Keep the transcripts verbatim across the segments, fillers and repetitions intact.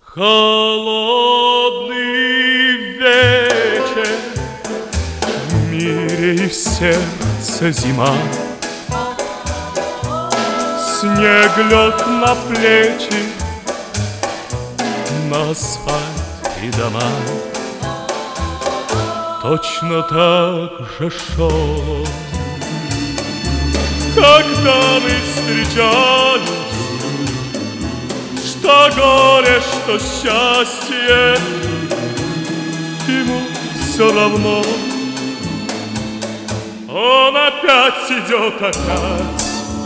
Холодный вечер, в мире и в сердце зима. Снег лег на плечи, на асфальт и дома. Точно так же шел, когда мы встречались, что горе, что счастье, ему все равно. Он опять идет опять,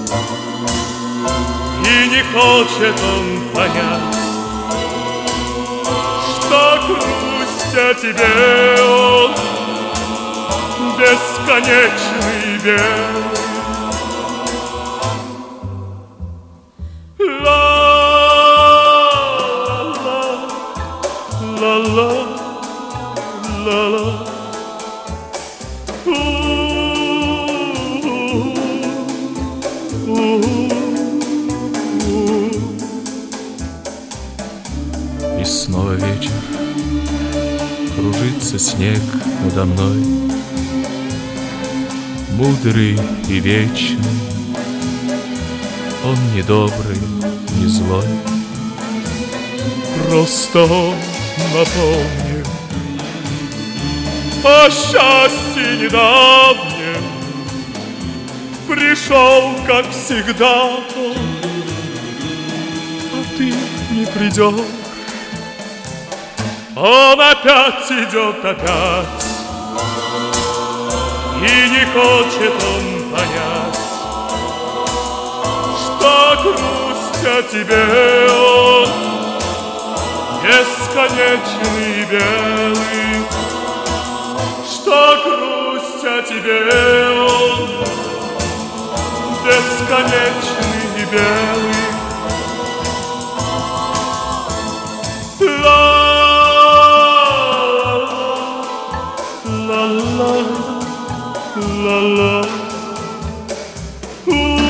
и не хочет он понять, что грусть о тебе он бесконечный белый. Ла-ла, ла-ла, и снова вечер, кружится снег надо мной, мудрый и вечный. Он не добрый, не злой, просто он напомнил о счастье недавнем. Пришел, как всегда, он, а ты не придешь. Он опять идет опять, и не хочет он понять, что грусть о тебе он бесконечный белый, что грусть о тебе он бесконечный белый. Ла-ла, ла-ла, ла-ла.